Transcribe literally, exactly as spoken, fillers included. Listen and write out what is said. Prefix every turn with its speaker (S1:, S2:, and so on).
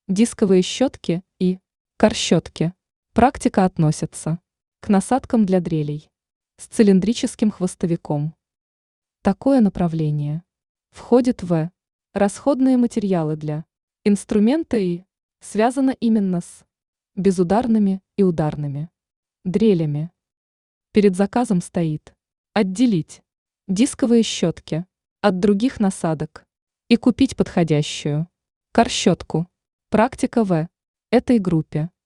S1: Дисковые щетки и корщетки. Практика относится к насадкам для дрелей с цилиндрическим хвостовиком. Такое направление входит в расходные материалы для инструмента и связано именно с безударными и ударными дрелями. Перед заказом стоит отделить дисковые щетки от других насадок и купить подходящую корщетку. Практика в этой группе